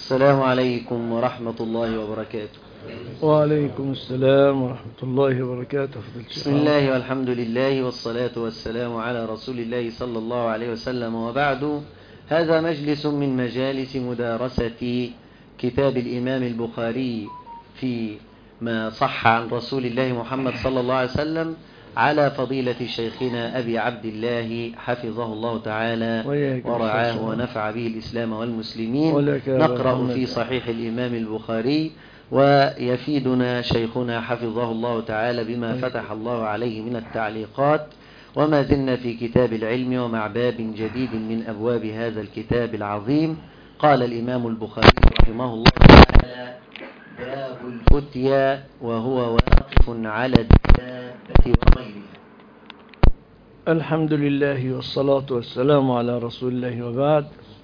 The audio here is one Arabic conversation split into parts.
السلام عليكم ورحمة الله وبركاته. وعليكم السلام ورحمة الله وبركاته. بسم الله والحمد لله والصلاة والسلام على رسول الله صلى الله عليه وسلم، وبعد. هذا مجلس من مجالس مدارسة كتاب الإمام البخاري في ما صح عن رسول الله محمد صلى الله عليه وسلم على فضيلة شيخنا أبي عبد الله حفظه الله تعالى ورعاه ونفع به الإسلام والمسلمين. نقرأ في صحيح الإمام البخاري ويفيدنا شيخنا حفظه الله تعالى بما فتح الله عليه من التعليقات، وما زلنا في كتاب العلم ومع باب جديد من أبواب هذا الكتاب العظيم. قال الإمام البخاري رحمه الله تعالى: باب الفتيا، وهو واقف على الدابة وغيرها. الحمد لله والصلاة والسلام على رسول الله، وبعد.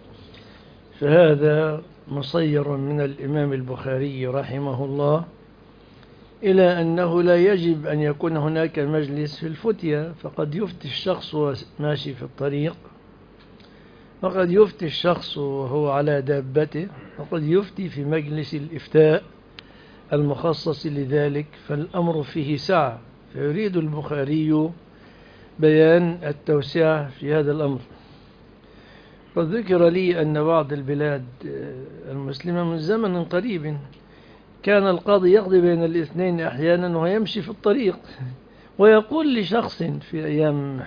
فهذا مصير من الإمام البخاري رحمه الله إلى أنه لا يجب أن يكون هناك مجلس في الفتيا، فقد يفتي الشخص وهو ماشي في الطريق، وقد يفتي الشخص وهو على دابته، وقد يفتي في مجلس الإفتاء المخصص لذلك، فالأمر فيه سعة. فيريد البخاري بيان التوسعة في هذا الأمر. وذكر لي أن بعض البلاد المسلمة من زمن قريب كان القاضي يقضي بين الاثنين أحيانا ويمشي في الطريق، ويقول لشخص في أيام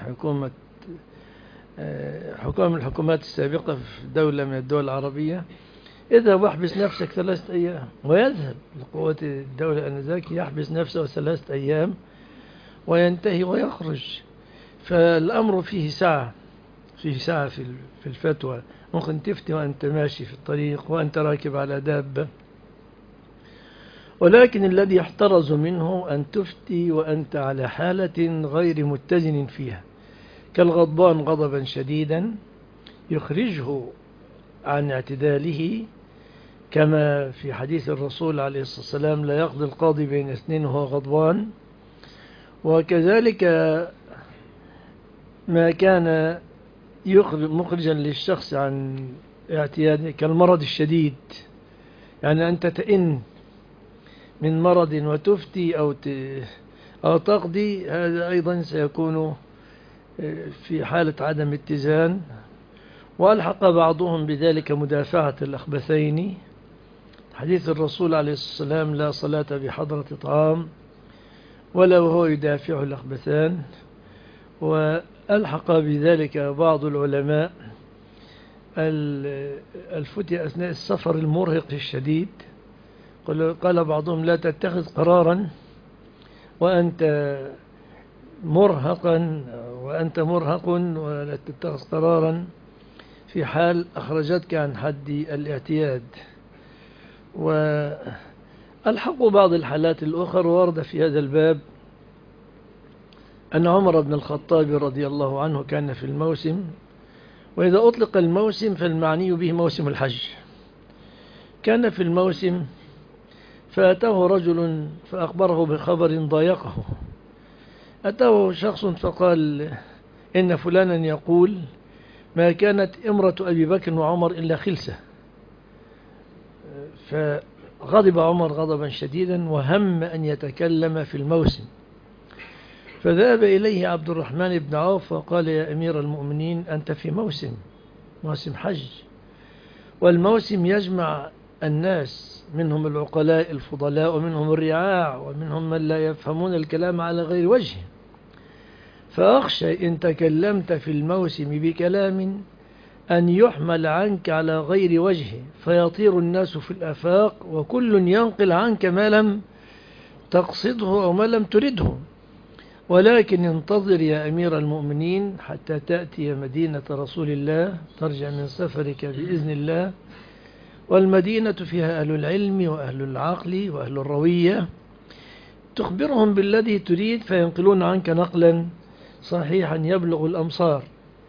حكام الحكومات السابقة في دولة من الدول العربية: اذهب واحبس نفسك 3 أيام. ويذهب لقوة الدولة آنذاك يحبس نفسه 3 أيام وينتهي ويخرج. فالأمر فيه سعة، في الفتوى. ممكن تفتي وأنت ماشي في الطريق وأنت راكب على دابة، ولكن الذي يحترز منه أن تفتي وأنت على حالة غير متزن فيها، كالغضبان غضبا شديدا يخرجه عن اعتداله، كما في حديث الرسول عليه الصلاة والسلام: لا يقضي القاضي بين اثنين وهو غضبان. وكذلك ما كان مخرجا للشخص عن اعتياده، كالمرض الشديد، يعني أنت تئن من مرض وتفتي أو تقضي، هذا أيضا سيكون في حالة عدم اتزان. وألحق بعضهم بذلك مدافعة الأخبثين، حديث الرسول عليه الصلاة والسلام: لا صلاة بحضرة طعام، ولا وهو يدافع الأخبثان. وألحق بذلك بعض العلماء الفتية أثناء السفر المرهق الشديد. قال بعضهم: لا تتخذ قرارا وأنت مرهق، ولا تتخذ قرارا في حال أخرجتك عن حد الاعتياد. وألحقوا بعض الحالات الأخرى. ورد في هذا الباب أن عمر بن الخطاب رضي الله عنه كان في الموسم، وإذا أطلق الموسم فالمعني به موسم الحج. كان في الموسم فأتاه رجل فأخبره بخبر ضايقه. أتاه شخص فقال: إن فلانا يقول ما كانت امرة أبي بكر وعمر إلا خلسة. فغضب عمر غضبا شديدا وهم أن يتكلم في الموسم، فذهب إليه عبد الرحمن بن عوف وقال: يا أمير المؤمنين، أنت في موسم حج، والموسم يجمع الناس، منهم العقلاء الفضلاء ومنهم الرعاع ومنهم من لا يفهمون الكلام على غير وجهه، فأخشى إن تكلمت في الموسم بكلام أن يحمل عنك على غير وجهه فيطير الناس في الآفاق، وكل ينقل عنك ما لم تقصده أو ما لم ترده، ولكن انتظر يا أمير المؤمنين حتى تأتي مدينة رسول الله، ترجع من سفرك بإذن الله، والمدينة فيها أهل العلم وأهل العقل وأهل الروية، تخبرهم بالذي تريد فينقلون عنك نقلا صحيحا يبلغ الأمصار.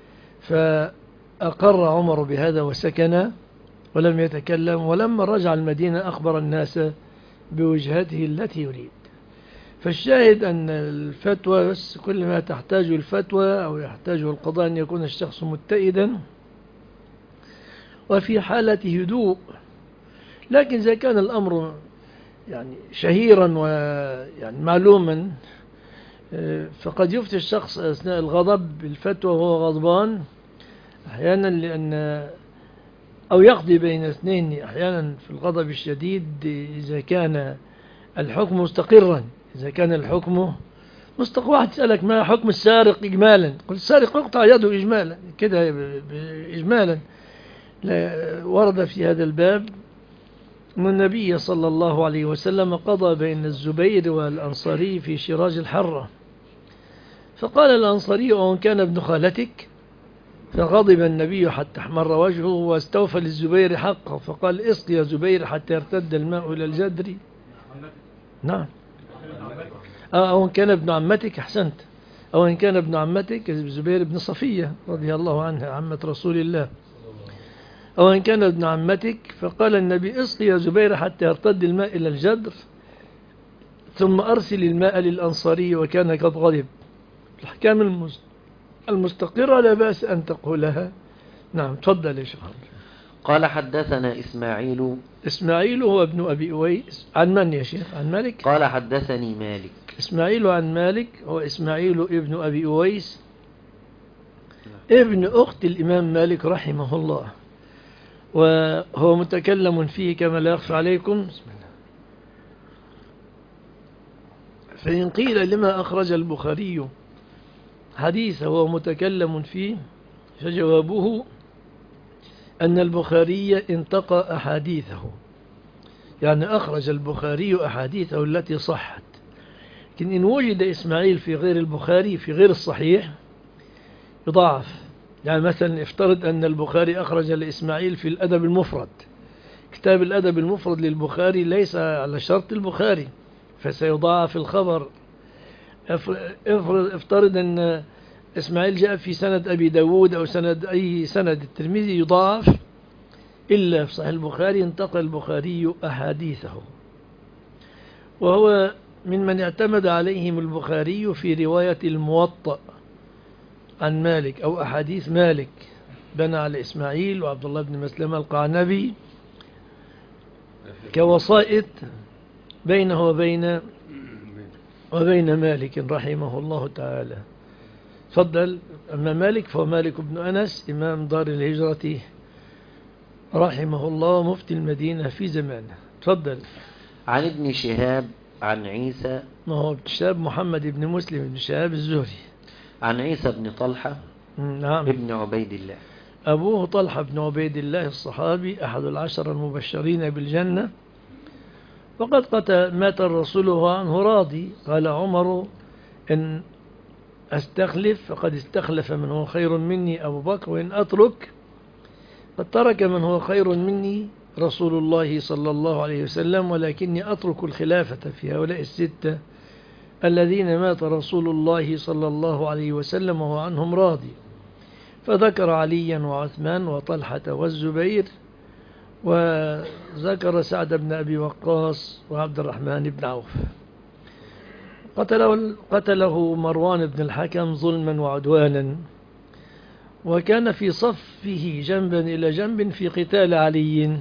فأقر عمر بهذا وسكن ولم يتكلم، ولما رجع المدينة أخبر الناس بوجهته التي يريد. فالشاهد أن الفتوى، بس كل ما تحتاج الفتوى أو يحتاجه القضاء أن يكون الشخص متئدا وفي حالة هدوء لكن إذا كان الأمر يعني شهيرا ويعني معلوما، فقد يفتي الشخص أثناء الغضب بالفتوى وهو غضبان أحيانا، لأن أو يقضي بين اثنين أحيانا في الغضب الشديد إذا كان الحكم مستقرا. إذا كان الحكم مستقر، واحد يسألك ما حكم السارق إجمالا، قل السارق يقطع يده إجمالا كده إجمالا. ورد في هذا الباب أن النبي صلى الله عليه وسلم قضى بين الزبير والأنصاري في شراج الحرة، فقال الأنصاري: وإن كان ابن خالتك؟ فغضب النبي حتى احمر وجهه واستوفى للزبير حقه، فقال: اسق يا زبير حتى يرتد الماء إلى الجدر. نعم. أو إن كان ابن عمتك، أحسنت، أو إن كان ابن عمتك الزبير بن صفية رضي الله عنها عمة رسول الله، أو إن كان ابن عمتك. فقال النبي: اسق يا زبير حتى يرتد الماء إلى الجدر، ثم أرسل الماء للأنصاري وكان قد غضب. الأحكام المستقرة لا بأس أن تقولها. نعم، تفضل يا شيخ. قال: حدثنا إسماعيل هو ابن أبي أويس. عن من يا شيخ؟ عن مالك؟ قال: حدثني مالك. إسماعيل عن مالك، هو إسماعيل ابن أبي أويس ابن أخت الإمام مالك رحمه الله، وهو متكلم فيه كما لا يخفى عليكم. بسم الله. فإن قيل لما أخرج البخاري حديثه وهو متكلم فيه، فجوابه أن البخاري انتقى أحاديثه، يعني أخرج البخاري أحاديثه التي صحت. لكن إن وجد إسماعيل في غير البخاري في غير الصحيح يضاعف. يعني مثلا افترض أن البخاري أخرج لإسماعيل في الأدب المفرد، كتاب الأدب المفرد للبخاري ليس على شرط البخاري، فسيضاعف الخبر. افترض أن إسماعيل جاء في سند أبي داود أو سند أي سند الترمذي يضاعف، إلا في صحيح البخاري انتقى البخاري أحاديثه، وهو من اعتمد عليهم البخاري في رواية الموطأ عن مالك أو أحاديث مالك، بنى على إسماعيل وعبد الله بن مسلمة القعنبي كوسائط بينه وبين مالك رحمه الله تعالى. تفضل. أما مالك فهو مالك بن أنس إمام دار الهجرة رحمه الله، مفتي المدينة في زمانه. تفضل. عن ابن شهاب عن عيسى، ما هو ابن شهاب محمد بن مسلم بن شهاب الزهري، عن عيسى بن طلحة نعم ابن عبيد الله، أبوه طلحة بن عبيد الله الصحابي أحد العشر المبشرين بالجنة، وقد مات الرسول وهو عنه راضي. قال عمر: إن أستخلف فقد استخلف من هو خير مني أبو بكر، وإن أترك قد ترك من هو خير مني رسول الله صلى الله عليه وسلم، ولكني أترك الخلافة في هؤلاء الستة الذين مات رسول الله صلى الله عليه وسلم وهو عنهم راضي. فذكر عليا وعثمان وطلحة والزبير، وذكر سعد بن أبي وقاص وعبد الرحمن بن عوف. قتله مروان بن الحكم ظلما وعدوانا، وكان في صفه جنبا إلى جنب في قتال علي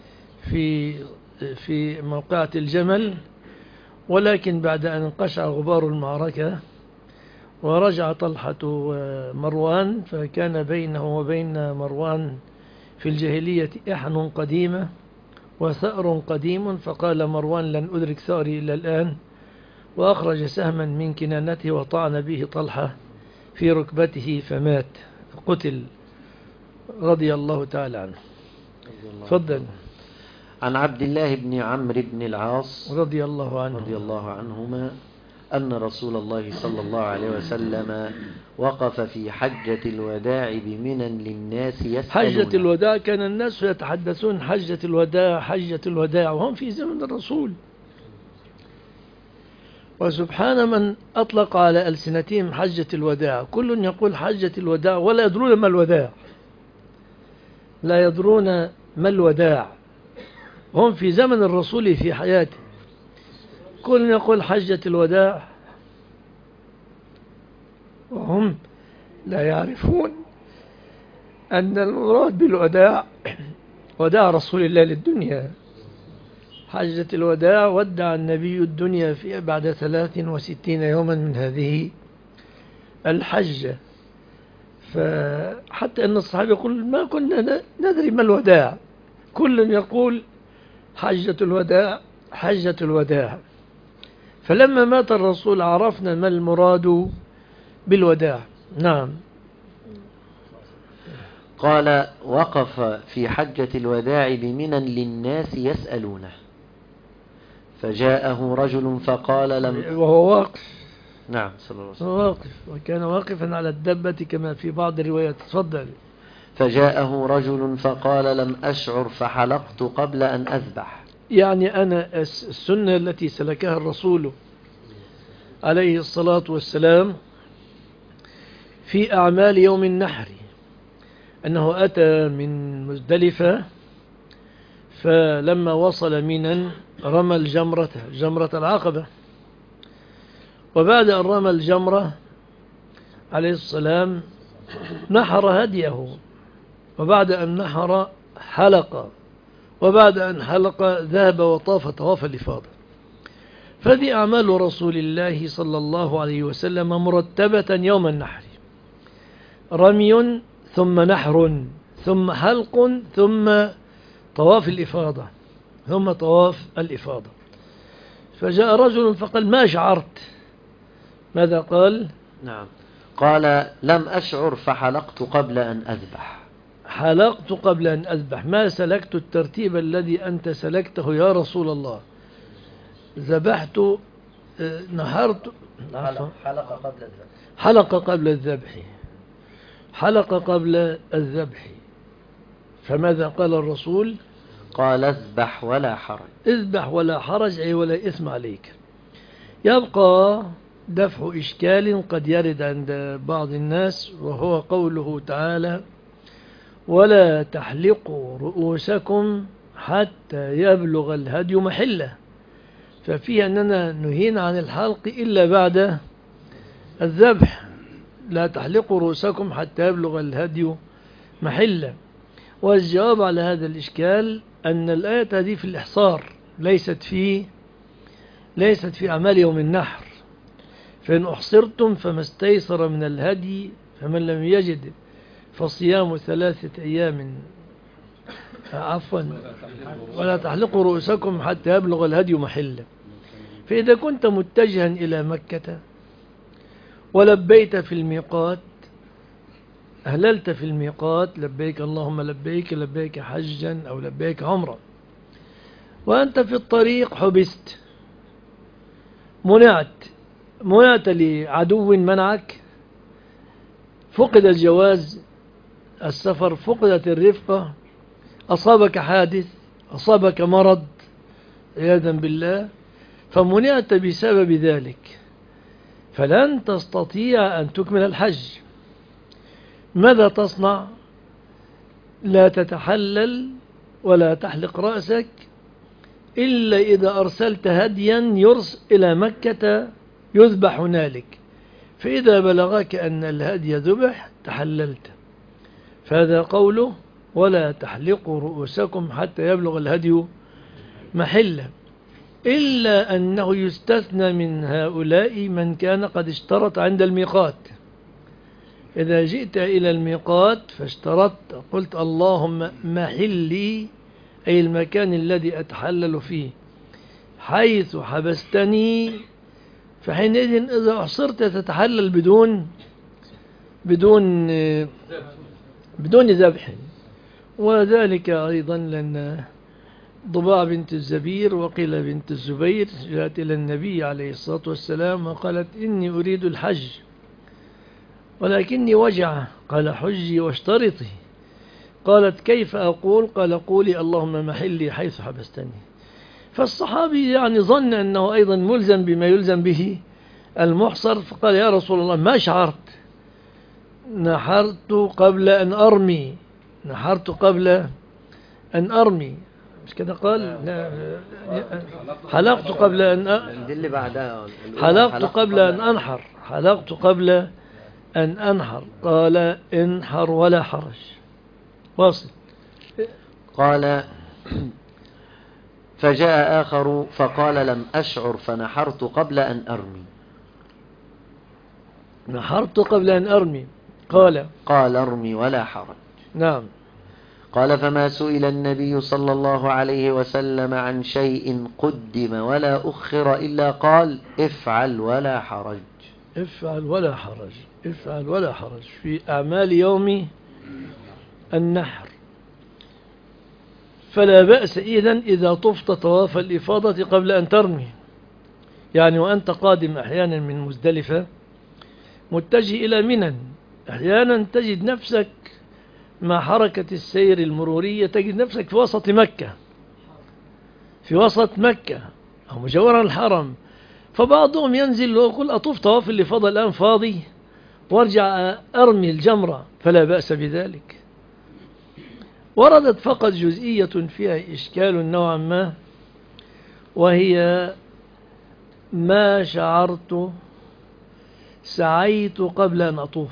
في موقعة الجمل، ولكن بعد أن انقشع غبار المعركة ورجع طلحة ومروان، فكان بينه وبين مروان في الجاهلية إحن قديمة وثأر قديم، فقال مروان: لن أدرك ثأري إلى الآن، وأخرج سهما من كنانته وطعن به طلحة في ركبته فمات، قتل رضي الله تعالى عنه. تفضل. عن عبد الله بن عمرو بن العاص رضي الله عنهما أن رسول الله صلى الله عليه وسلم وقف في حجة الوداع بمنى للناس يسألون. حجة الوداع كان الناس يتحدثون حجة الوداع وهم في زمن الرسول، وسبحان من أطلق على ألسنتهم حجة الوداع. كل يقول حجة الوداع ولا يدرون ما الوداع، لا يدرون ما الوداع، هم في زمن الرسول في حياته. كل يقول حجة الوداع وهم لا يعرفون أن المراد بالوداع وداع رسول الله للدنيا حجة الوداع ودع النبي الدنيا في بعد 63 يوما من هذه الحجة. فحتى أن الصحابة يقول ما كنا ندري ما الوداع، كل يقول حجة الوداع حجة الوداع. فلما مات الرسول عرفنا ما المراد بالوداع. نعم. قال وقف في حجة الوداع بمنى للناس يسألونه، فجاءه رجل فقال لم وهو واقف. نعم صلى الله عليه وسلم. واقف، وكان واقفا على الدبة كما في بعض الروايات. تفضل. فجاءه رجل فقال لم أشعر فحلقت قبل أن أذبح. يعني أنا السنة التي سلكها الرسول عليه الصلاة والسلام في أعمال يوم النحر أنه أتى من مزدلفة، فلما وصل منى رمى جمرة العقبة، وبعد أن رمى الجمرة عليه السلام نحر هديه، وبعد أن نحر حلق، وبعد أن حلق ذهب وطاف طواف الإفاضة. فهذه أعمال رسول الله صلى الله عليه وسلم مرتبة يوم النحر: رمي ثم نحر ثم حلق ثم طواف الإفاضة. فجاء رجل فقال ما شعرت. ماذا قال؟ نعم قال لم أشعر فحلقت قبل أن أذبح. حلقت قبل أن أذبح، ما سلكت الترتيب الذي أنت سلكته يا رسول الله. ذبحت، نحرت، حلق قبل الذبح. فماذا قال الرسول؟ قال اذبح ولا حرج. اذبح ولا حرج، أي ولا إثم عليك. يبقى دفع إشكال قد يرد عند بعض الناس، وهو قوله تعالى ولا تحلقوا رؤوسكم حتى يبلغ الهدي محله. ففيه أننا نهينا عن الحلق إلا بعد الذبح. لا تحلقوا رؤوسكم حتى يبلغ الهدي محله. والجواب على هذا الإشكال أن الآية هذه في الإحصار، ليست في أعمال يوم النحر. فإن أحصرتم فما استيسر من الهدي، فمن لم يجد فصيام 3 أيام ولا تحلقوا رؤوسكم حتى يبلغ الهدي محله. فإذا كنت متجها إلى مكة ولبيت في الميقات، أهللت في الميقات لبيك اللهم لبيك حجا أو لبيك عمرا، وأنت في الطريق حبست، منعت لعدو منعك، فقد الجواز السفر، فقدت الرفقة، أصابك حادث، أصابك مرض عياذا بالله، فمنعت بسبب ذلك، فلن تستطيع أن تكمل الحج. ماذا تصنع؟ لا تتحلل ولا تحلق رأسك إلا إذا أرسلت هديا إلى مكة يذبح هنالك، فإذا بلغك أن الهدي ذبح تحللت. فهذا قوله ولا تحلقوا رؤوسكم حتى يبلغ الهدي محله، إلا أنه يستثنى من هؤلاء من كان قد اشترط عند الميقات. إذا جئت إلى الميقات فاشترطت، قلت اللهم محلي، أي المكان الذي أتحلل فيه، حيث حبستني، فحينئذ إذا أحصرت تتحلل بدون ذبح. وذلك أيضا لأن ضباع بنت الزبير وقيل بنت الزبير جاءت إلى النبي عليه الصلاة والسلام وقالت إني أريد الحج ولكني وجعة، قال حجي واشترطي. قالت كيف أقول؟ قال قولي اللهم محلي حيث حبستني. فالصحابي يعني ظن أنه أيضا ملزم بما يلزم به المحصر، فقال يا رسول الله ما شعرت، نحرت قبل أن أرمي، مش كده قال؟ حلقت قبل أن أنحر، قال انحر ولا حرج. واصل. قال فجاء آخر فقال لم أشعر فنحرت قبل أن أرمي. نحرت قبل أن أرمي. قال ارمي ولا حرج. نعم. قال فما سئل النبي صلى الله عليه وسلم عن شيء قدم ولا أخر إلا قال افعل ولا حرج. افعل ولا حرج، افعل ولا حرج في أعمال يوم النحر. فلا بأس إذا طفت طواف الإفاضة قبل أن ترمي، يعني وأنت قادم أحيانا من مزدلفة متجه إلى منى، أحيانا تجد نفسك مع حركة السير المرورية تجد نفسك في وسط مكة، في وسط مكة أو مجاورا الحرم، فبعضهم ينزل ويقول أطوف طواف الإفاضة الآن فاضي وارجع أرمي الجمرة، فلا بأس بذلك. وردت فقط جزئية فيها إشكال نوعا ما، وهي ما شعرت سعيت قبل أن أطوف.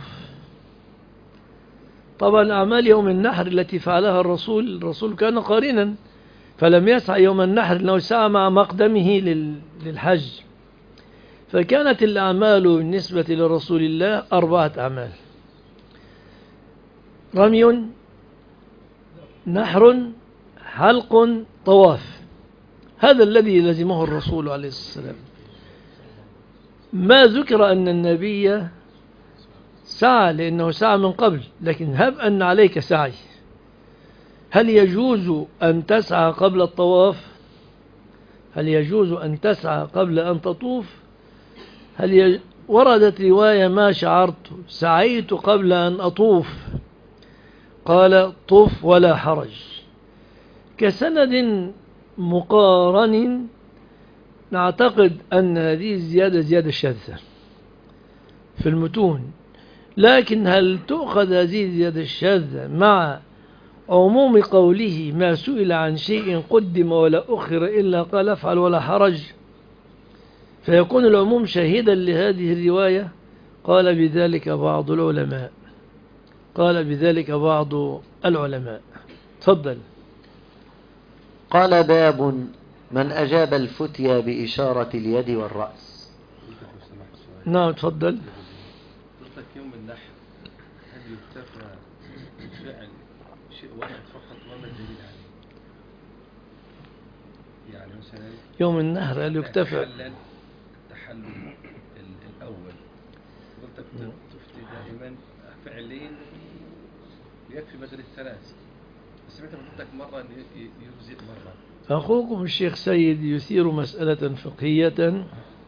طبعا أعمال يوم النحر التي فعلها الرسول كان قارنا، فلم يسعى يوم النحر أنه سعى مع مقدمه للحج، فكانت الأعمال بالنسبة لرسول الله 4 أعمال: رمي، نحر، حلق، طواف. هذا الذي لزمه الرسول عليه الصلاة والسلام. ما ذكر أن النبي سعى لأنه سعى من قبل، لكن هب أن عليك سعي. هل يجوز أن تسعى قبل الطواف؟ هل يجوز أن تسعى قبل أن تطوف؟ وردت رواية ما شعرت سعيت قبل أن أطوف، قال طف ولا حرج، كسند مقارن. نعتقد أن هذه زيادة شاذة في المتون، لكن هل تؤخذ هذه الزيادة الشاذة مع عموم قوله ما سئل عن شيء قدم ولا أخر إلا قال افعل ولا حرج، فيكون العموم شاهدا لهذه الرواية؟ قال بذلك بعض العلماء. تفضل. قال باب من أجاب الفتيا بإشارة اليد والرأس. نعم تفضل. قلت يوم النحر هل يكتفى بفعل شيء واحد فقط وما الدليل عليه؟ يعني مثلا يوم النحر هل يكتفى التحلل الأول، قلت تفتي دائما فعلين يكفي بدل الثلاث، سمعت قلت مرة أن يجزئ مرة. أخوكم الشيخ سيد يثير مسألة فقهية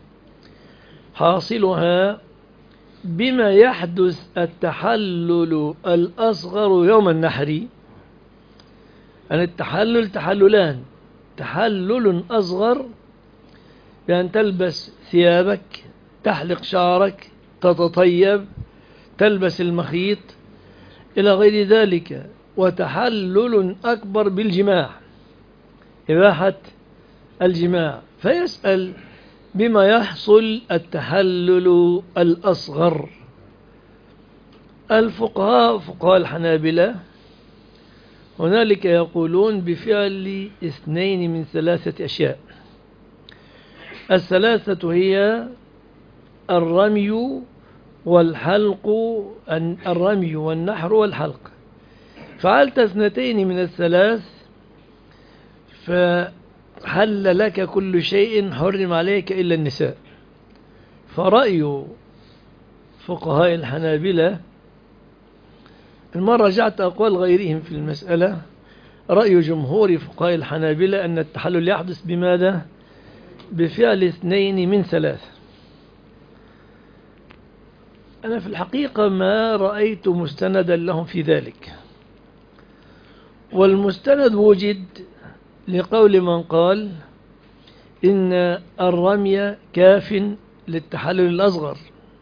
حاصلها بما يحدث التحلل الأصغر يوم النحر. أن التحلل تحللان: تحلل أصغر بأن تلبس ثيابك، تحلق شعرك، تتطيب، تلبس المخيط إلى غير ذلك، وتحلل أكبر بالجماع، إباحة الجماع. فيسأل بما يحصل التحلل الأصغر. فقهاء الحنابلة هنالك يقولون بفعل 2 من 3 أشياء. الثلاثة هي الرمي والحلق، الرمي والنحر والحلق. فعلت 2 من 3 فحل لك كل شيء حرم عليك إلا النساء. فرأي فقهاء الحنابلة، المرة رجعت أقوال غيرهم في المسألة، رأي جمهور فقهاء الحنابلة أن التحلل يحدث بماذا؟ بفعل 2 من 3. أنا في الحقيقة ما رأيت مستندا لهم في ذلك، والمستند وجد لقول من قال إن الرمي كاف للتحلل الأصغر،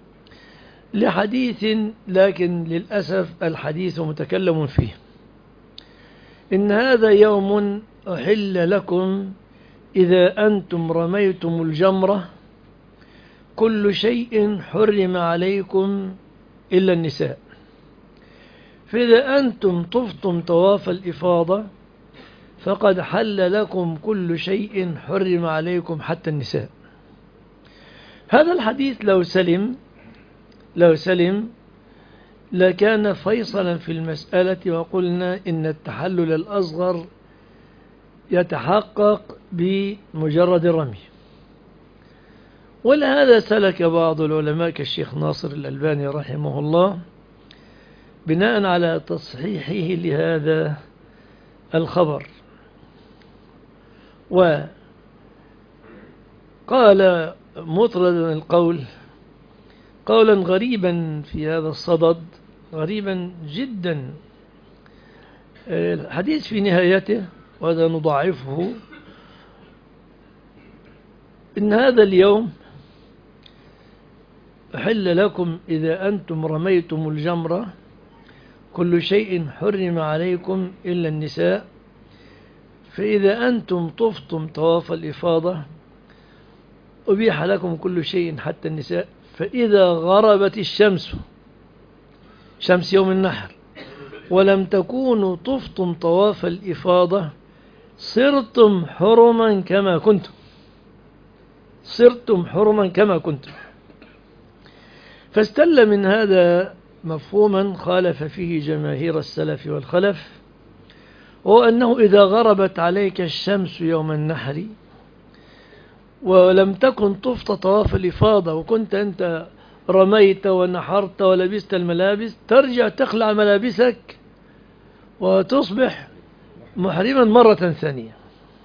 لحديث لكن للأسف الحديث متكلم فيه: إن هذا يوم أحل لكم إذا أنتم رميتم الجمرة كل شيء حرم عليكم إلا النساء، فإذا أنتم طفتم طواف الإفاضة فقد حل لكم كل شيء حرم عليكم حتى النساء. هذا الحديث لو سلم لكان فيصلا في المسألة، وقلنا إن التحلل الأصغر يتحقق بمجرد الرمي. ولهذا سلك بعض العلماء كالشيخ ناصر الألباني رحمه الله بناء على تصحيحه لهذا الخبر، وقال مطردا القول قولا غريبا في هذا الصدد، غريبا جدا. الحديث في نهايته، وهذا نضاعفه، إن هذا اليوم أحل لكم إذا أنتم رميتم الجمرة كل شيء حرم عليكم إلا النساء، فإذا أنتم طفتم طواف الإفاضة أبيح لكم كل شيء حتى النساء، فإذا غربت الشمس، شمس يوم النحر، ولم تكونوا طفتم طواف الإفاضة صرتم حرما كما كنتم، صرتم حرما كما كنتم. فاستل من هذا مفهوما خالف فيه جماهير السلف والخلف، وهو أنه إذا غربت عليك الشمس يوم النحر ولم تكن طفت طواف الإفاضة، وكنت أنت رميت ونحرت ولبست الملابس، ترجع تخلع ملابسك وتصبح محرما مرة ثانية.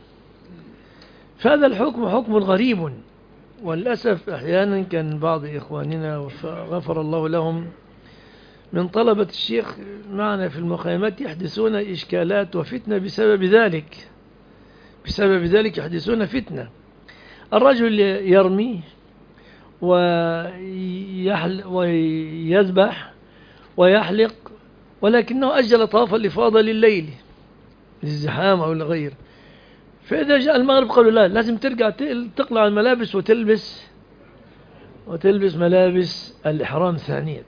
فهذا الحكم حكم غريب، وللأسف أحيانا كان بعض إخواننا غفر الله لهم من طلبة الشيخ معنا في المقامات يحدثون إشكالات وفتنة بسبب ذلك يحدثون فتنة. الرجل يرمي ويذبح ويحلق، ولكنه أجل طواف الإفاضة لليل للزحام أو لغير، فإذا جاء المغرب قالوا لا، لازم ترجع تقلع الملابس وتلبس ملابس الإحرام ثانية.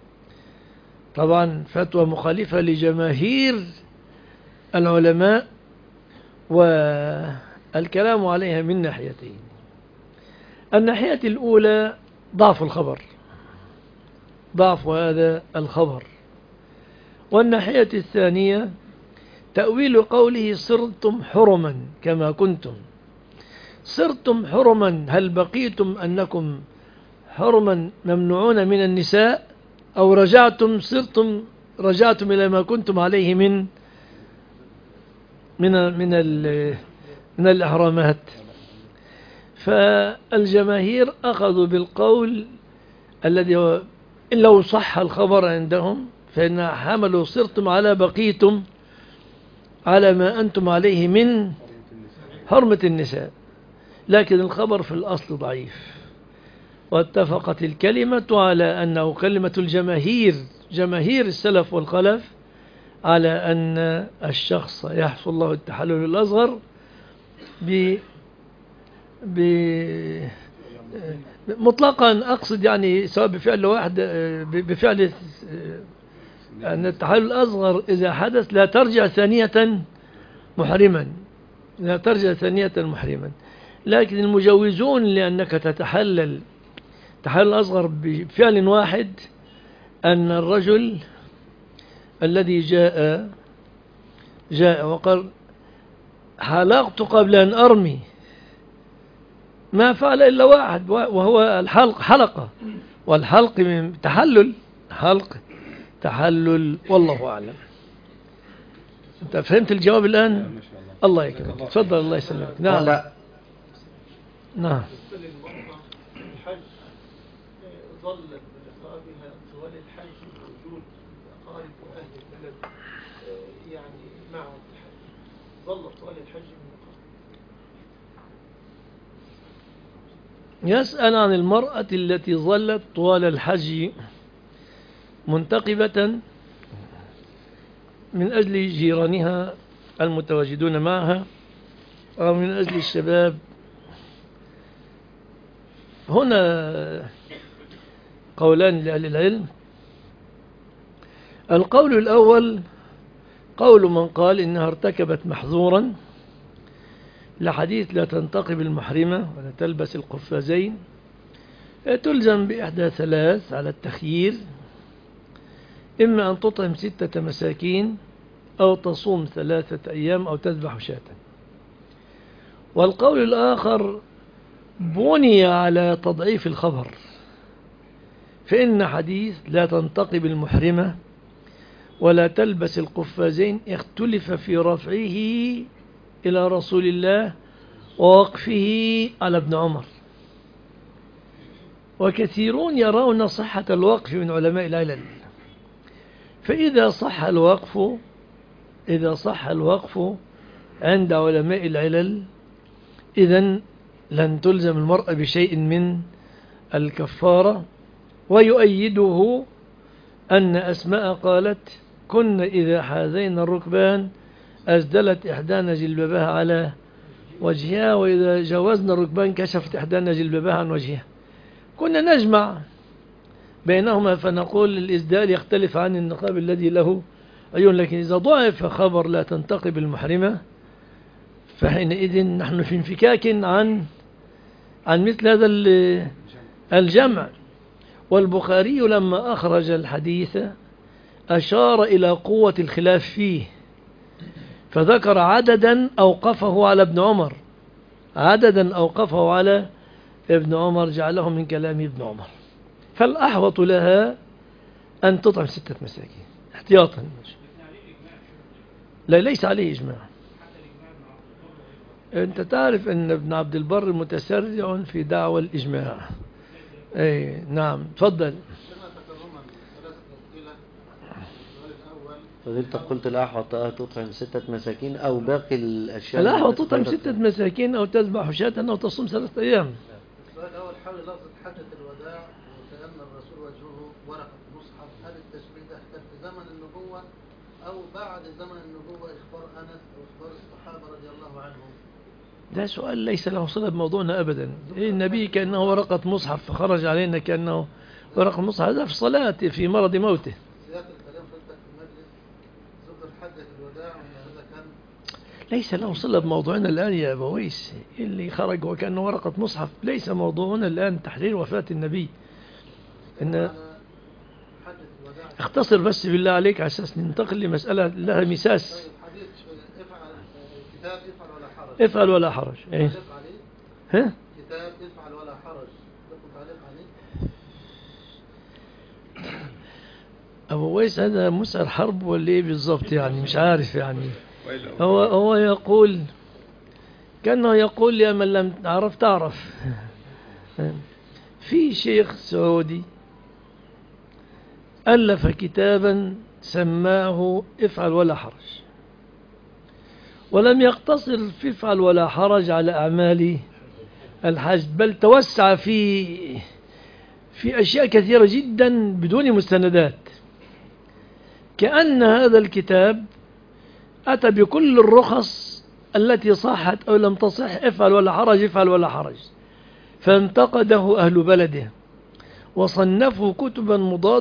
طبعا فتوى مخالفة لجماهير العلماء، والكلام عليها من ناحيتين. الناحية الأولى ضعف هذا الخبر، والناحية الثانية تأويل قوله صرتم حرما كما كنتم. صرتم حرما، هل بقيتم أنكم حرما ممنوعون من النساء، أو رجعتم إلى ما كنتم عليه من الإحرامات؟ فالجماهير أخذوا بالقول الذي هو إن لو صح الخبر عندهم فإن حملوا صرتم على بقيتم على ما أنتم عليه من حرمة النساء، لكن الخبر في الأصل ضعيف، واتفقت الكلمة على أنه كلمة جماهير السلف والخلف على أن الشخص يحصل له التحلل الأصغر مطلقا، أقصد يعني سواء بفعل واحد بفعل أن التحلل الأصغر إذا حدث لا ترجع ثانية محرما، لكن المجوزون لأنك تتحلل التحلل الأصغر بفعل واحد، أن الرجل الذي جاء وقال حلقت قبل أن أرمي، ما فعل إلا واحد وهو الحلق، حلقة، والحلق من تحلل والله أعلم. أنت فهمت الجواب الآن؟ الله يكرمك، تفضل، الله يسلمك. نعم. الحج ظلت بلقابها طوال الحج وجود أقارب وأهل البلد يعني معهم الحج، ظلت طوال الحج من يسأل عن المرأة التي ظلت طوال الحج منتقبة من أجل جيرانها المتواجدون معها أو من أجل الشباب. هنا قولان لأهل العلم. القول الأول قول من قال إنها ارتكبت محظورا لحديث لا تنتقب المحرمة ولا تلبس القفازين، تلزم بإحدى ثلاث على التخيير: إما أن تطعم 6 مساكين، أو تصوم 3 أيام، أو تذبح شاة. والقول الآخر بني على تضعيف الخبر، فإن حديث لا تنتقب المحرمة ولا تلبس القفازين اختلف في رفعه إلى رسول الله ووقفه على ابن عمر، وكثيرون يرون صحة الوقف من علماء العلل. فإذا صح الوقف عند علماء العلل، إذن لن تلزم المرأة بشيء من الكفارة. ويؤيده أن أسماء قالت: كنا إذا حاذينا الركبان أسدلت إحدانا جلبابها على وجهها، وإذا جاوزنا الركبان كشفت إحدانا جلبابها عن وجهها. كنا نجمع بينهما فنقول الإسدال يختلف عن النقاب الذي له عيون. لكن إذا ضعف خبر لا تنتقب المحرمة، فحينئذ نحن في انفكاك عن مثل هذا الجمع. والبخاري لما أخرج الحديث أشار إلى قوة الخلاف فيه، فذكر عددا أوقفه على ابن عمر، جعله من كلام ابن عمر. فالأحوط لها أن تطعم 6 مساكين احتياطا. لا، ليس عليه إجماع. أنت تعرف أن ابن عبد البر متسرع في دعوى الإجماع. أي نعم، تفضل. فضلت قلت الأحوط تطعم 6 مساكين أو باقي الأشياء. الأحوط تطعم 6 مساكين أو تذبح شاة أو تصوم 3 أيام. السؤال الأول حول لفظ حجة الوداع وكأن الرسول وجهه ورقة مصحف، هل التشبيه ده كان في زمن النبوة أو بعد زمن النبوة؟ إخبار أنس أو إخبار الصحابة رضي الله عنهم؟ ده سؤال ليس له صلة بموضوعنا أبدا. النبي كأنه ورقة مصحف فخرج علينا كأنه ورقة مصحف، هذا في صلاة في مرض موته. سياق الكلام فلتك في المجلس ذكر حجة الوداع، هذا كان ليس له صلة بموضوعنا الآن يا أبويس. اللي خرج وكأنه ورقة مصحف، ليس موضوعنا الآن تحرير وفاة النبي. إن اختصر بس بالله عليك على أساس ننتقل لمسألة لها مساس. حديث كتاب افعل ولا حرج. ايه؟ ها؟ كتاب افعل ولا حرج، لكم تعليق عليه؟ أبو ويس هذا مسأل حرب ولا إيه بالضبط؟ يعني مش عارف. يعني هو يقول كأنه يقول يا من لم تعرف. في شيخ سعودي ألف كتابا سماه افعل ولا حرج، ولم يقتصر في افعل ولا حرج على أعمال الحج، بل توسع في أشياء كثيرة جدا بدون مستندات. كأن هذا الكتاب أتى بكل الرخص التي صحت أو لم تصح، افعل ولا حرج افعل ولا حرج. فانتقده أهل بلده وصنفوا كتبا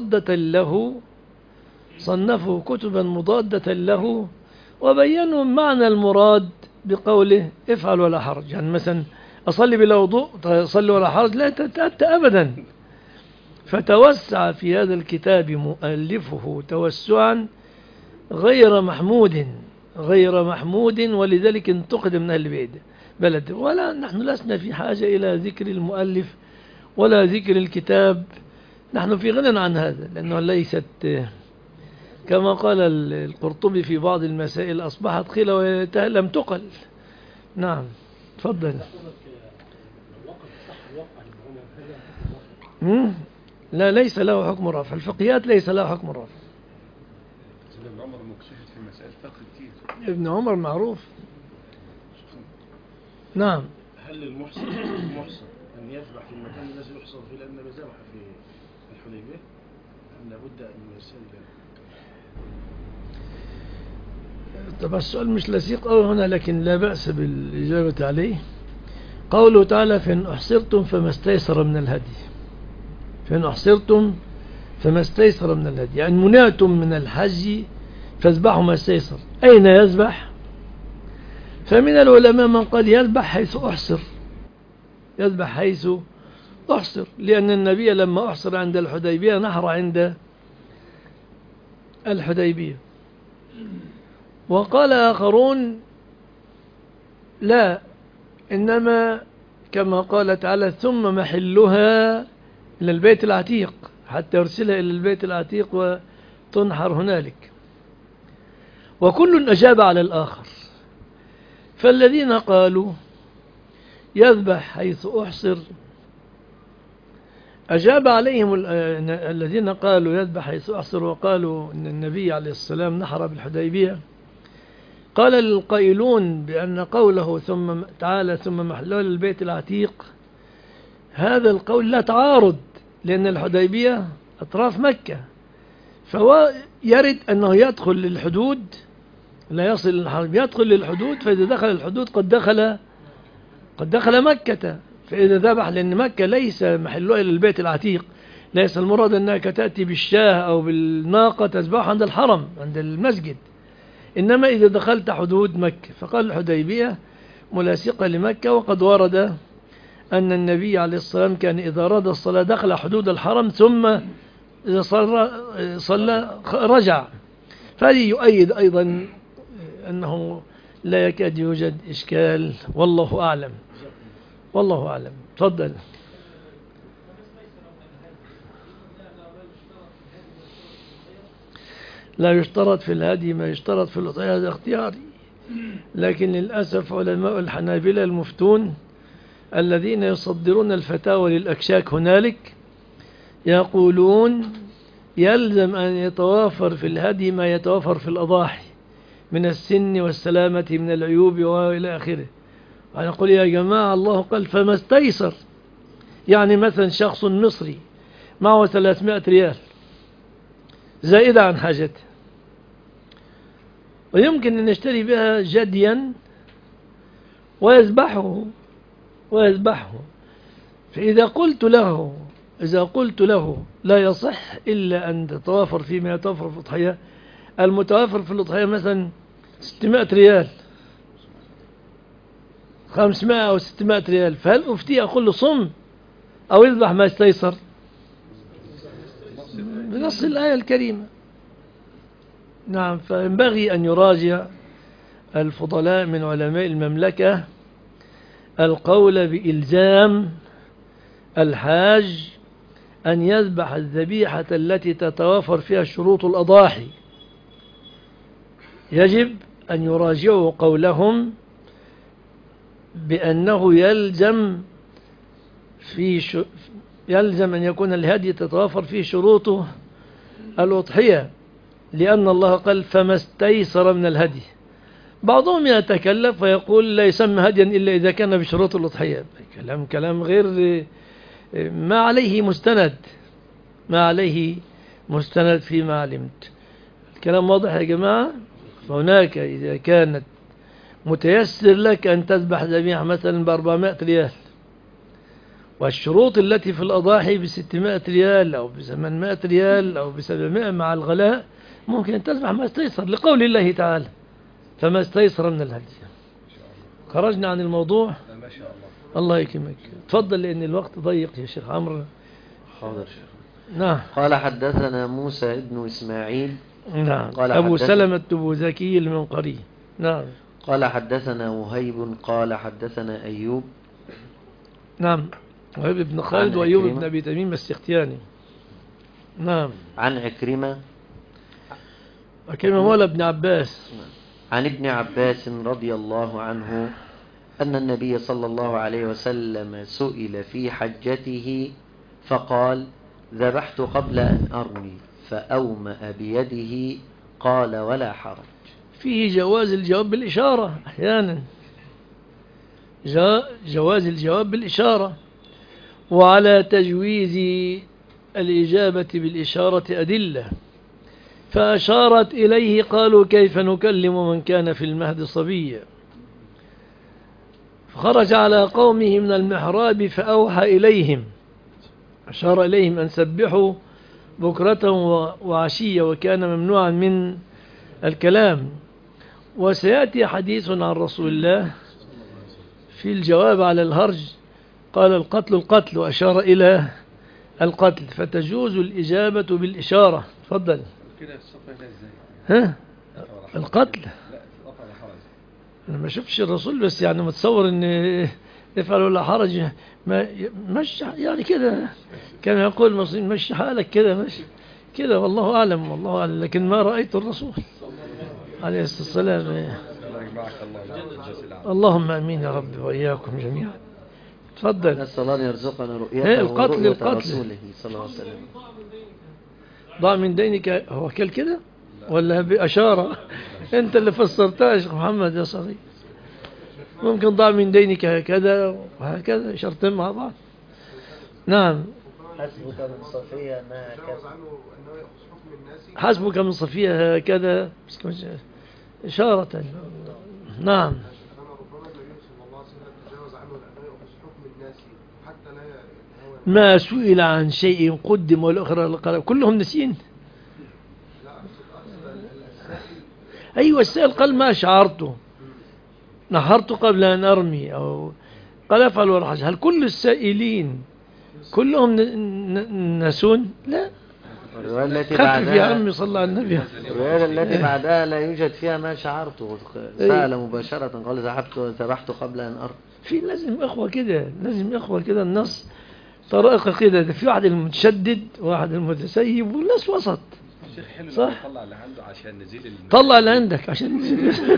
مضادة له وبينوا معنى المراد بقوله افعل ولا حرج. يعني مثلا أصلي بلا وضوء، أصلي ولا حرج، لا تتأتى أبدا. فتوسع في هذا الكتاب مؤلفه توسعا غير محمود، ولذلك انتقد من أهل بلده. ولا نحن لسنا في حاجة إلى ذكر المؤلف ولا ذكر الكتاب، نحن في غنى عن هذا، لأنه ليست كما قال القرطبي في بعض المسائل أصبحت قيل لم تقل. نعم، تفضل. لا، ليس له حكم رفع. الفقهيات ليس له حكم رفع. ابن عمر مكشوف في مسائل فقه كتير. ابن عمر معروف. نعم. هل المحسن أن يذبح في المكان الذي يحصر فيه، لأن النبي ذبح في الحديبية، أم لابد أن يرسل؟ طبعا السؤال مش لصيق أوي هنا، لكن لا بأس بالإجابة عليه. قوله تعالى: فإن أحصرتم فما استيسر من الهدي، يعني منعتم من الحج فاذبحوا ما استيسر. أين يذبح؟ فمن العلماء من قال يذبح حيث أحصر، يذبح حيث أحصر، لأن النبي لما أحصر عند الحديبية نحر عند الحديبية. وقال آخرون لا، إنما كما قال تعالى ثم محلها إلى البيت العتيق، حتى يرسلها إلى البيت العتيق وتنحر هنالك. وكل أجاب على الآخر، فالذين قالوا يذبح حيث أحصر أجاب عليهم الذين قالوا يذبح حيث أحصر وقالوا إن النبي عليه السلام نحر بالحديبية. قال القائلون بأن قوله ثم تعالى ثم محلول البيت العتيق، هذا القول لا تعارض، لأن الحديبية أطراف مكة، فهو يرد أنه يدخل للحدود، لا يصل للحرم، يدخل للحدود، فإذا دخل الحدود قد دخل مكة، فإذا ذبح، لأن مكة ليس محلها إلى البيت العتيق، ليس المراد أنك تأتي بالشاه أو بالناقة تذبح عند الحرم عند المسجد، إنما إذا دخلت حدود مكة. فقال الحديبية ملاصقة لمكة، وقد ورد أن النبي عليه الصلاة والسلام كان إذا أراد الصلاة دخل حدود الحرم، ثم إذا صلى رجع. فهذه يؤيد أيضا أنه لا يكاد يوجد إشكال، والله أعلم. والله أعلم. تفضل. لا يشترط في الهدي ما يشترط في الأضحية، هذا اختياري، لكن للأسف علماء الحنابلة المفتون الذين يصدرون الفتاوى للأكشاك هنالك يقولون يلزم أن يتوافر في الهدي ما يتوافر في الأضاحي من السن والسلامة من العيوب وإلى آخره. وأنا أقول يا جماعة الله قال فما استيسر، يعني مثلا شخص مصري معه 300 ريال زائدة عن حاجته، ويمكن أن يشتري بها جديا ويذبحه، فإذا قلت له لا يصح إلا أن تتوافر فيما يتوافر في الأضحية، المتوافر في الأضحية مثلا 600 ريال 500 أو 600 ريال، فهل أفتي أقول له صم أو يذبح ما يستيسر بنص الآية الكريمة؟ نعم. فينبغي أن يراجع الفضلاء من علماء المملكة القول بإلزام الحاج أن يذبح الذبيحة التي تتوافر فيها شروط الأضاحي. يجب أن يراجعوا قولهم بأنه يلزم أن يكون الهدي تتوافر فيه شروطه الأضحية، لأن الله قال فما استيسر من الهدي. بعضهم يتكلف ويقول لا يسمى هديا إلا إذا كان بشروط الأضحية. كلام غير ما عليه مستند فيما علمت. الكلام واضح يا جماعة. فهناك إذا كانت متيسر لك أن تذبح ذبيحة مثلا ب400 ريال، والشروط التي في الأضاحي ب600 ريال أو ب800 ريال أو ب700 مع الغلاء، ممكن أن تذبح ما استيسر لقول الله تعالى فما استيسر من الهدي. خرجنا عن الموضوع. ما شاء الله. الله يكرمك. تفضل لأن الوقت ضيق يا شيخ عمرو. حاضر شيخ. نعم. قال حدثنا موسى ابن إسماعيل. نعم. أبو سلمة التبوذكي المنقري. نعم. قال حدثنا وهيب قال حدثنا أيوب. نعم. وهيب بن خالد وأيوب بن أبي تميم السختياني. نعم. عن عكرمة مولى ابن عباس. عن ابن عباس رضي الله عنه أن النبي صلى الله عليه وسلم سئل في حجته فقال ذبحت قبل أن أرمي فأومأ بيده قال ولا حرج. فيه جواز الجواب بالإشارة أحيانا، جواز الجواب بالإشارة، وعلى تجويز الإجابة بالإشارة أدلة. فأشارت إليه قالوا كيف نكلم من كان في المهد صبيا، فخرج على قومه من المحراب فأوحى إليهم، أشار إليهم أن سبحوا بكرة وعشية، وكان ممنوعا من الكلام. وسيأتي حديث عن رسول الله في الجواب على الهرج، قال القتل القتل وأشار إلى القتل، فتجوز الإجابة بالإشارة. تفضل. كده الصفة هنا ازاي؟ ها القتل. لا رفع الحرج. أنا ما شفتش الرسول، بس يعني متصور إن افعل ولا حرج، ما مش يعني كده كان يقول المصريين مشي حالك كده، مشي كده، والله أعلم والله أعلم، لكن ما رأيت الرسول عليه الصلاة والسلام. الله يجمعك الله. اللهم امين يا رب واياكم جميعا. تفضل. نسأل الله أن يرزقنا إيه رؤيته القتل ورؤية القتل. رسوله صلى الله عليه وسلم. ضع من دينك، هو كل كده ولا بأشارة؟ أنت اللي فسرتها يا شيخ محمد يا صغير. ممكن ضع من دينك هكذا وهكذا، شرطين مع بعض. نعم. حسبك من صفية أنها كذا. حسبك من صفية هكذا إشارة. نعم. ما سئل عن شيء قدم والأخرى كلهم نسين. أيوة السائل قال ما شعرته، نحرت قبل أن أرمي، أو قال أفعل ولا حاجة. هل كل السائلين كلهم نسون؟ لا. الرواية التي خفف يا بعدها عمي صلى على النبي. الرواية التي بعدها لا يوجد فيها ما شعرته، سأل مباشرة قال ذبحت قبل أن أرمي. في لازم أخوة كده، لازم أخوة كده، النص طريقة كده، في واحد المتشدد وواحد المتسيب والناس وسط. الشيخ حلو صح. طلع اللي عنده عشان نزيل طلع اللي عندك عشان نزيل.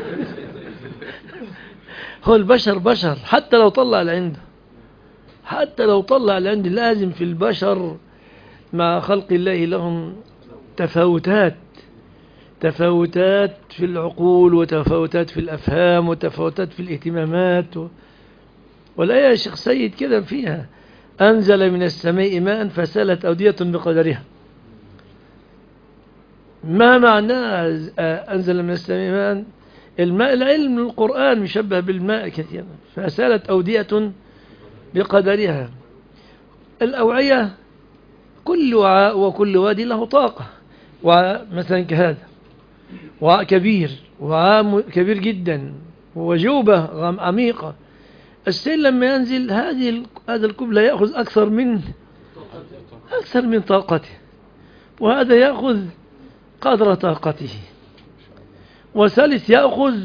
هو البشر بشر، حتى لو طلع اللي عنده، حتى لو طلع اللي عنده، لازم في البشر مع خلق الله لهم تفاوتات، تفاوتات في العقول وتفاوتات في الأفهام وتفاوتات في الاهتمامات والآية يا شيخ سيد كده فيها أنزل من السماء ماء فسالت أودية بقدرها. ما معنى أنزل من السماء ماء؟ الماء العلم القرآن مشبه بالماء كثيرا، فسالت أودية بقدرها. الأوعية كل وعاء وكل وادي له طاقة، وعاء مثلا كهذا وعاء كبير، وعاء كبير جدا، وجوبة عميقة. السيل لما ينزل هذا الكوب لا يأخذ أكثر من طاقته، وهذا يأخذ قدر طاقته، وثالث يأخذ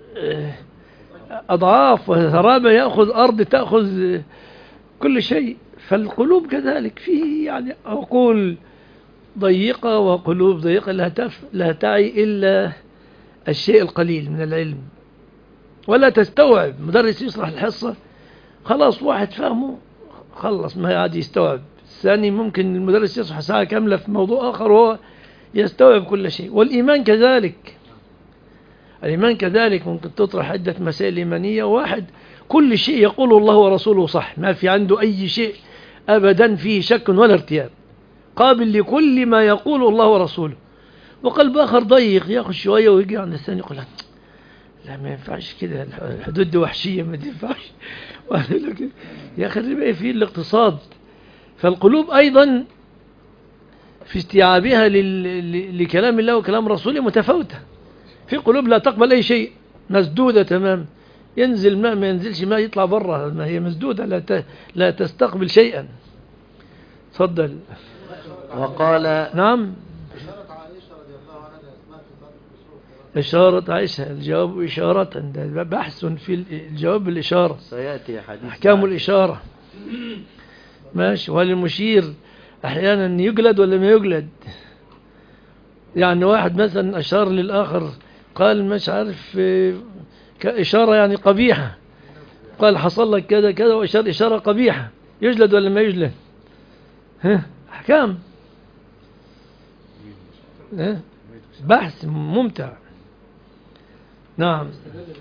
أضعاف، وثرابة يأخذ أرض تأخذ كل شيء. فالقلوب كذلك، فيه يعني عقول ضيقة وقلوب ضيقة لا تعي إلا الشيء القليل من العلم، ولا تستوعب. مدرس يشرح الحصة خلاص واحد فهمه خلص ما عاد يستوعب، الثاني ممكن المدرس يشرح ساعة كاملة في موضوع آخر وهو يستوعب كل شيء. والإيمان كذلك، الإيمان كذلك ممكن تطرح عدة مسائل إيمانية، واحد كل شيء يقوله الله ورسوله صح، ما في عنده أي شيء أبدا فيه شك ولا ارتياب، قابل لكل ما يقوله الله ورسوله. وقلب آخر ضيق يأخذ شوية ويجي عند الثاني يقول لا ما ينفعش كده، الحدود دي وحشية ما تنفعش. يا أخي الربا فيه الاقتصاد. فالقلوب أيضا في استيعابها لكلام الله وكلام رسوله متفاوتة. في قلوب لا تقبل أي شيء، مسدودة تمام، ينزل ماء ما ينزلش ماء يطلع برا، ما هي مسدودة لا تستقبل شيئا. تفضل. وقال نعم. إشارة عائشة، الجواب إشارة، ده بحث في الجواب بالإشارة، سيأتي حديث أحكام الإشارة. ماشي. وهل المشير أحيانا يجلد ولا ما يجلد؟ يعني واحد مثلا أشار للآخر قال مش عارف كإشارة يعني قبيحة، قال حصل لك كذا كذا وإشار إشارة قبيحة، يجلد ولا ما يجلد؟ أحكام، بحث ممتع. نعم.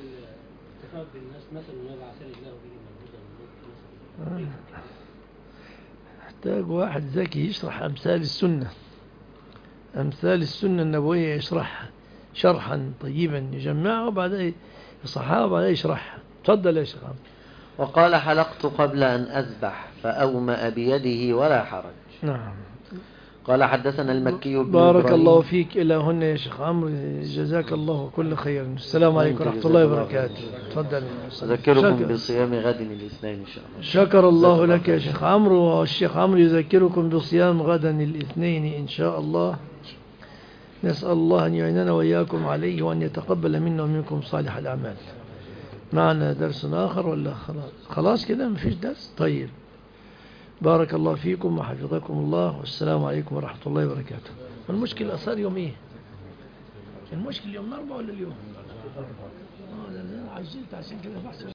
يحتاج واحد ذكي يشرح أمثال السنة، أمثال السنة النبوية يشرحها شرحا طيبا، يجمعها وبعدين يصحها وبعدين يشرحها. تفضل يا شيخ. وقال حلقت قبل أن أذبح فأومأ بيده ولا حرج. نعم. قال حدثنا المكي بن بارك إبراهيم. الله فيك. إلى هنا يا شيخ عمرو، جزاك الله كل خير. السلام عليكم ورحمة الله وبركاته. تفضل. أذكركم بصيام غد الاثنين إن شاء الله. شكر الله لك يا شيخ عمرو، والشيخ عمرو يذكركم بصيام غدا الاثنين إن شاء الله. نسأل الله أن يعيننا وإياكم عليه، وأن يتقبل منا ومنكم صالح الأعمال. معنا درس آخر ولا خلاص كده مفيش درس؟ طيب، بارك الله فيكم وحفظكم الله، والسلام عليكم ورحمة الله وبركاته. المشكلة صار يوم إيه؟ المشكلة يوم 4 ولا اليوم؟ عجلت عشان كده بحث.